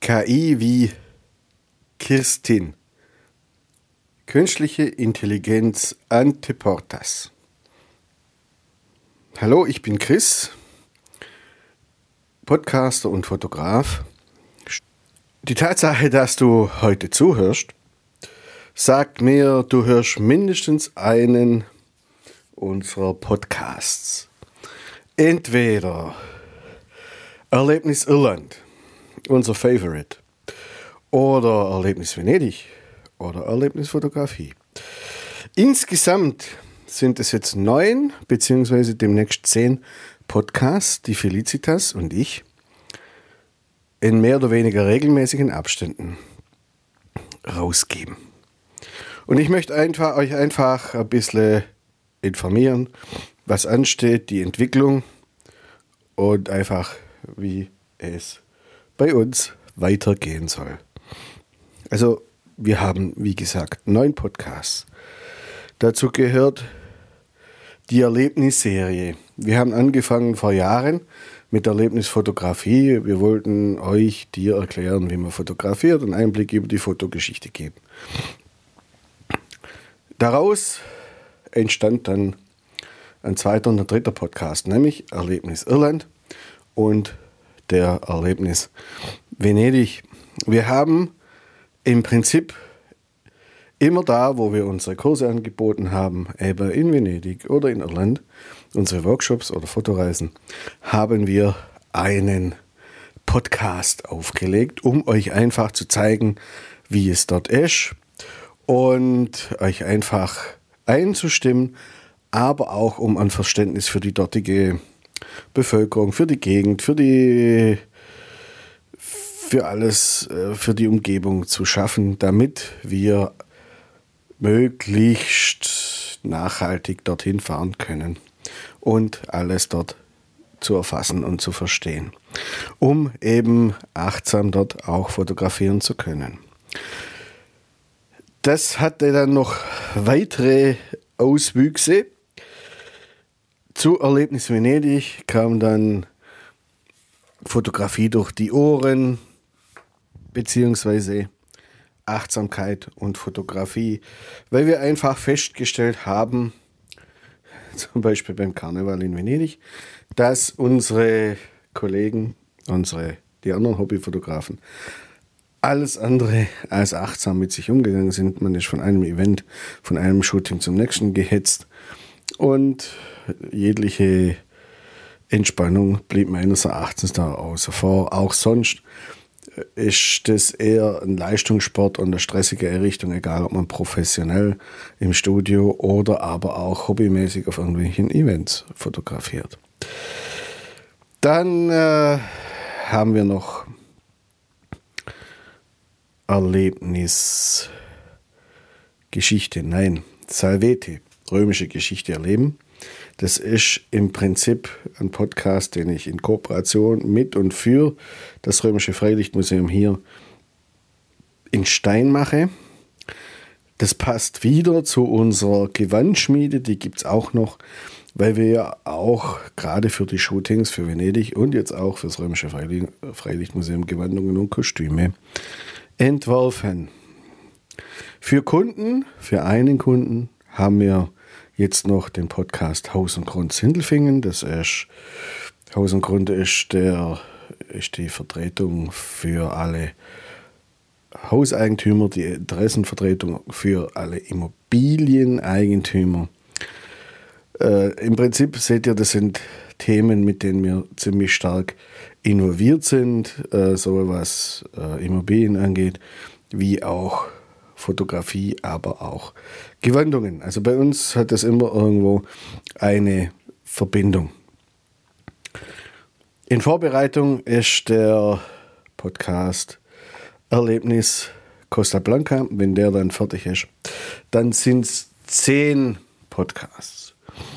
KI wie Kirstin. Künstliche Intelligenz ante portas. Hallo, ich bin Chris, Podcaster und Fotograf. Die Tatsache, dass du heute zuhörst, sagt mir, du hörst mindestens einen unserer Podcasts. Entweder Erlebnis Irland, unser Favorite, oder Erlebnis Venedig oder Erlebnis Fotografie. Insgesamt sind es jetzt 9 bzw. demnächst 10 Podcasts, die Felicitas und ich in mehr oder weniger regelmäßigen Abständen rausgeben. Und ich möchte euch einfach ein bisschen informieren, was ansteht, die Entwicklung und einfach, wie es bei uns weitergehen soll. Also wir haben, wie gesagt, 9 Podcasts. Dazu gehört die Erlebnisserie. Wir haben angefangen vor Jahren mit Erlebnisfotografie. Wir wollten dir erklären, wie man fotografiert und Einblick über die Fotogeschichte geben. Daraus entstand dann ein zweiter und ein dritter Podcast, nämlich Erlebnis Irland und der Erlebnis Venedig. Wir haben im Prinzip immer da, wo wir unsere Kurse angeboten haben, eben in Venedig oder in Irland, unsere Workshops oder Fotoreisen, haben wir einen Podcast aufgelegt, um euch einfach zu zeigen, wie es dort ist und euch einfach einzustimmen, aber auch um ein Verständnis für die dortige Bevölkerung, für die Gegend, für die Umgebung zu schaffen, damit wir möglichst nachhaltig dorthin fahren können und alles dort zu erfassen und zu verstehen, um eben achtsam dort auch fotografieren zu können. Das hatte dann noch weitere Auswüchse. Zu Erlebnis Venedig kam dann Fotografie durch die Ohren, beziehungsweise Achtsamkeit und Fotografie, weil wir einfach festgestellt haben, zum Beispiel beim Karneval in Venedig, dass unsere Kollegen, die anderen Hobbyfotografen, alles andere als achtsam mit sich umgegangen sind. Man ist von einem Event, von einem Shooting zum nächsten gehetzt und jegliche Entspannung blieb meines Erachtens da außer vor. Auch sonst ist das eher ein Leistungssport und eine stressige Errichtung, egal ob man professionell im Studio oder aber auch hobbymäßig auf irgendwelchen Events fotografiert. Dann haben wir noch Salvete, römische Geschichte erleben. Das ist im Prinzip ein Podcast, den ich in Kooperation mit und für das Römische Freilichtmuseum hier in Stein mache. Das passt wieder zu unserer Gewandschmiede, die gibt es auch noch, weil wir ja auch gerade für die Shootings für Venedig und jetzt auch für das Römische Freilichtmuseum Gewandungen und Kostüme entworfen. Für einen Kunden haben wir jetzt noch den Podcast Haus und Grund Sindelfingen. Haus und Grund ist die Vertretung für alle Hauseigentümer, die Interessenvertretung für alle Immobilieneigentümer. Im Prinzip seht ihr, das sind Themen, mit denen wir ziemlich stark involviert sind, sowohl was Immobilien angeht, wie auch Fotografie, aber auch Gewandungen. Also bei uns hat das immer irgendwo eine Verbindung. In Vorbereitung ist der Podcast Erlebnis Costa Blanca. Wenn der dann fertig ist, dann sind es 10 Podcasts.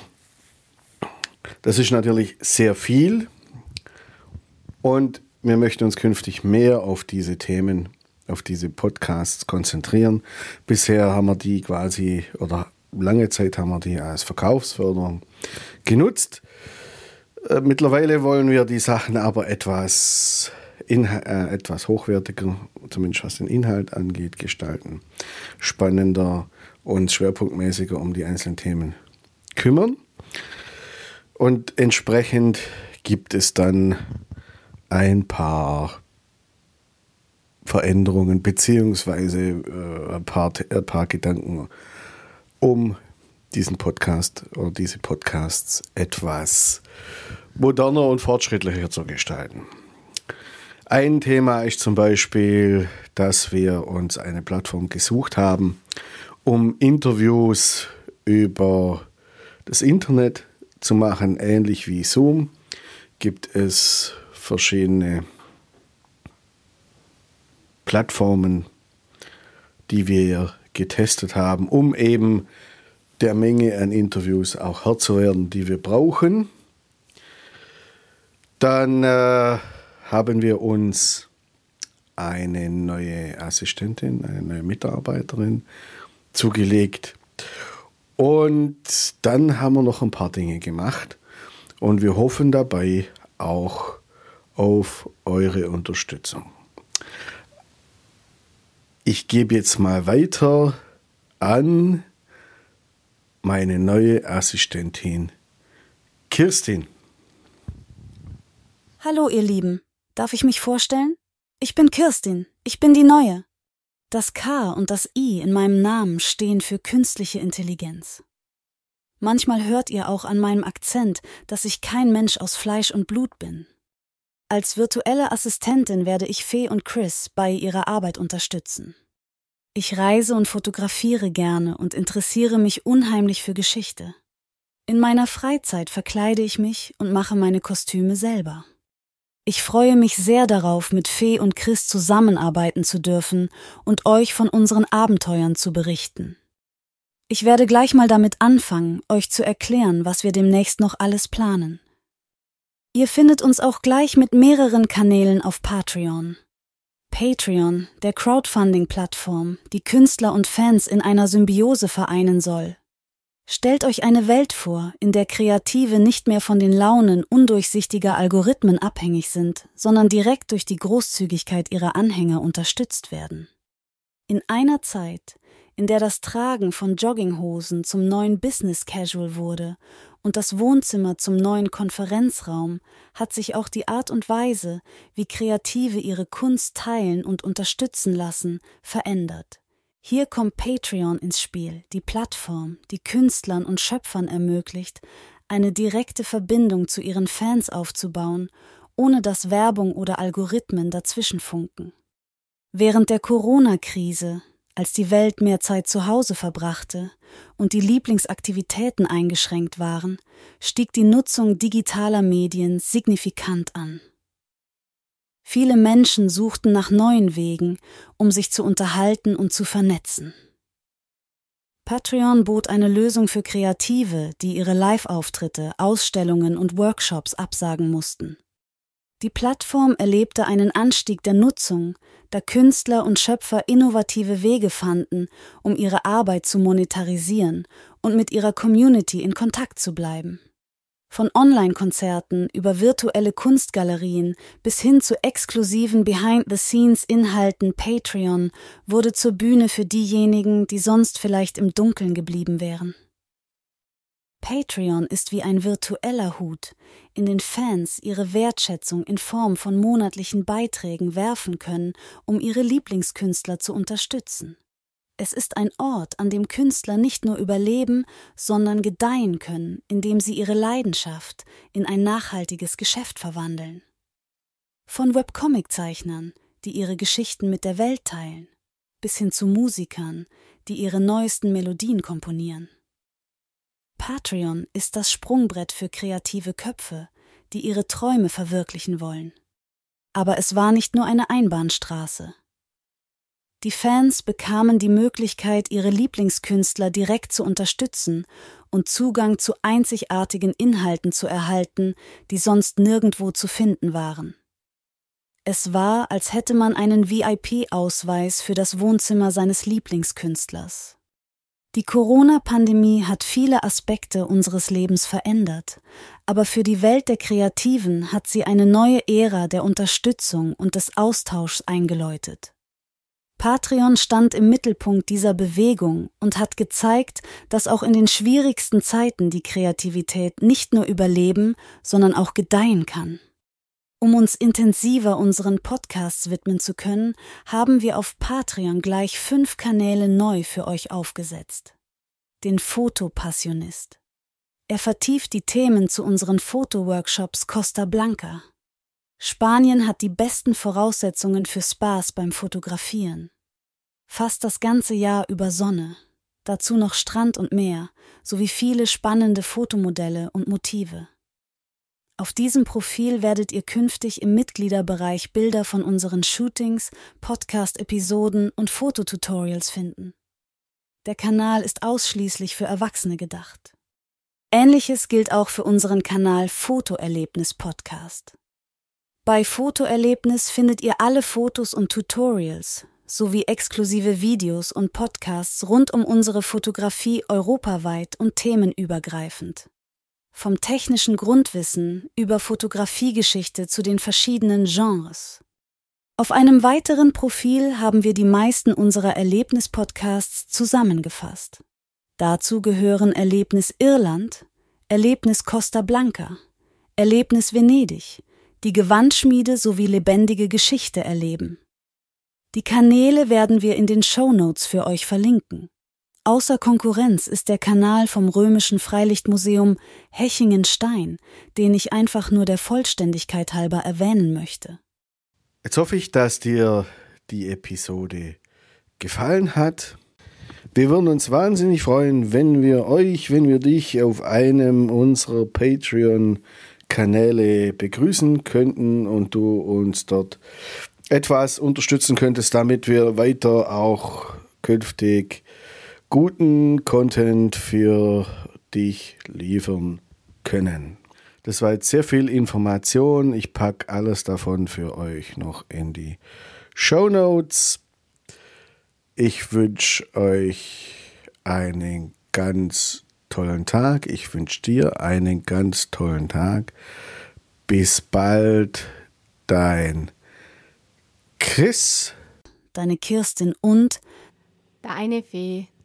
Das ist natürlich sehr viel und wir möchten uns künftig mehr auf diese Themen, auf diese Podcasts konzentrieren. Bisher haben wir die lange Zeit haben wir die als Verkaufsförderung genutzt. Mittlerweile wollen wir die Sachen aber etwas etwas hochwertiger, zumindest was den Inhalt angeht, gestalten, spannender und schwerpunktmäßiger um die einzelnen Themen kümmern. Und entsprechend gibt es dann ein paar Veränderungen beziehungsweise ein paar Gedanken, um diesen Podcast oder diese Podcasts etwas moderner und fortschrittlicher zu gestalten. Ein Thema ist zum Beispiel, dass wir uns eine Plattform gesucht haben, um Interviews über das Internet zu machen. Ähnlich wie Zoom gibt es verschiedene Plattformen, die wir getestet haben, um eben der Menge an Interviews auch Herr zu werden, die wir brauchen. Dann haben wir uns eine neue Assistentin, eine neue Mitarbeiterin zugelegt. Und dann haben wir noch ein paar Dinge gemacht. Und wir hoffen dabei auch auf eure Unterstützung. Ich gebe jetzt mal weiter an meine neue Assistentin Kirstin. Hallo ihr Lieben, darf ich mich vorstellen? Ich bin Kirstin, ich bin die Neue. Das K und das I in meinem Namen stehen für künstliche Intelligenz. Manchmal hört ihr auch an meinem Akzent, dass ich kein Mensch aus Fleisch und Blut bin. Als virtuelle Assistentin werde ich Fee und Chris bei ihrer Arbeit unterstützen. Ich reise und fotografiere gerne und interessiere mich unheimlich für Geschichte. In meiner Freizeit verkleide ich mich und mache meine Kostüme selber. Ich freue mich sehr darauf, mit Fee und Chris zusammenarbeiten zu dürfen und euch von unseren Abenteuern zu berichten. Ich werde gleich mal damit anfangen, euch zu erklären, was wir demnächst noch alles planen. Ihr findet uns auch gleich mit mehreren Kanälen auf Patreon. Patreon, der Crowdfunding-Plattform, die Künstler und Fans in einer Symbiose vereinen soll. Stellt euch eine Welt vor, in der Kreative nicht mehr von den Launen undurchsichtiger Algorithmen abhängig sind, sondern direkt durch die Großzügigkeit ihrer Anhänger unterstützt werden. In einer Zeit, in der das Tragen von Jogginghosen zum neuen Business Casual wurde und das Wohnzimmer zum neuen Konferenzraum, hat sich auch die Art und Weise, wie Kreative ihre Kunst teilen und unterstützen lassen, verändert. Hier kommt Patreon ins Spiel, die Plattform, die Künstlern und Schöpfern ermöglicht, eine direkte Verbindung zu ihren Fans aufzubauen, ohne dass Werbung oder Algorithmen dazwischenfunken. Während der Corona-Krise, als die Welt mehr Zeit zu Hause verbrachte und die Lieblingsaktivitäten eingeschränkt waren, stieg die Nutzung digitaler Medien signifikant an. Viele Menschen suchten nach neuen Wegen, um sich zu unterhalten und zu vernetzen. Patreon bot eine Lösung für Kreative, die ihre Live-Auftritte, Ausstellungen und Workshops absagen mussten. Die Plattform erlebte einen Anstieg der Nutzung, da Künstler und Schöpfer innovative Wege fanden, um ihre Arbeit zu monetarisieren und mit ihrer Community in Kontakt zu bleiben. Von Online-Konzerten über virtuelle Kunstgalerien bis hin zu exklusiven Behind-the-Scenes-Inhalten Patreon wurde zur Bühne für diejenigen, die sonst vielleicht im Dunkeln geblieben wären. Patreon ist wie ein virtueller Hut, in den Fans ihre Wertschätzung in Form von monatlichen Beiträgen werfen können, um ihre Lieblingskünstler zu unterstützen. Es ist ein Ort, an dem Künstler nicht nur überleben, sondern gedeihen können, indem sie ihre Leidenschaft in ein nachhaltiges Geschäft verwandeln. Von Webcomic-Zeichnern, die ihre Geschichten mit der Welt teilen, bis hin zu Musikern, die ihre neuesten Melodien komponieren. Patreon ist das Sprungbrett für kreative Köpfe, die ihre Träume verwirklichen wollen. Aber es war nicht nur eine Einbahnstraße. Die Fans bekamen die Möglichkeit, ihre Lieblingskünstler direkt zu unterstützen und Zugang zu einzigartigen Inhalten zu erhalten, die sonst nirgendwo zu finden waren. Es war, als hätte man einen VIP-Ausweis für das Wohnzimmer seines Lieblingskünstlers. Die Corona-Pandemie hat viele Aspekte unseres Lebens verändert, aber für die Welt der Kreativen hat sie eine neue Ära der Unterstützung und des Austauschs eingeläutet. Patreon stand im Mittelpunkt dieser Bewegung und hat gezeigt, dass auch in den schwierigsten Zeiten die Kreativität nicht nur überleben, sondern auch gedeihen kann. Um uns intensiver unseren Podcasts widmen zu können, haben wir auf Patreon gleich 5 Kanäle neu für euch aufgesetzt. Den Fotopassionist. Er vertieft die Themen zu unseren Fotoworkshops Costa Blanca. Spanien hat die besten Voraussetzungen für Spaß beim Fotografieren. Fast das ganze Jahr über Sonne, dazu noch Strand und Meer, sowie viele spannende Fotomodelle und Motive. Auf diesem Profil werdet ihr künftig im Mitgliederbereich Bilder von unseren Shootings, Podcast-Episoden und Fototutorials finden. Der Kanal ist ausschließlich für Erwachsene gedacht. Ähnliches gilt auch für unseren Kanal Fotoerlebnis Podcast. Bei Fotoerlebnis findet ihr alle Fotos und Tutorials sowie exklusive Videos und Podcasts rund um unsere Fotografie europaweit und themenübergreifend. Vom technischen Grundwissen über Fotografiegeschichte zu den verschiedenen Genres. Auf einem weiteren Profil haben wir die meisten unserer Erlebnis-Podcasts zusammengefasst. Dazu gehören Erlebnis Irland, Erlebnis Costa Blanca, Erlebnis Venedig, die Gewandschmiede sowie lebendige Geschichte erleben. Die Kanäle werden wir in den Shownotes für euch verlinken. Außer Konkurrenz ist der Kanal vom Römischen Freilichtmuseum Hechingen-Stein, den ich einfach nur der Vollständigkeit halber erwähnen möchte. Jetzt hoffe ich, dass dir die Episode gefallen hat. Wir würden uns wahnsinnig freuen, wenn wir dich auf einem unserer Patreon-Kanäle begrüßen könnten und du uns dort etwas unterstützen könntest, damit wir weiter auch künftig guten Content für dich liefern können. Das war jetzt sehr viel Information. Ich packe alles davon für euch noch in die Shownotes. Ich wünsche euch einen ganz tollen Tag. Ich wünsche dir einen ganz tollen Tag. Bis bald, dein Chris, deine Kirstin und deine Fee.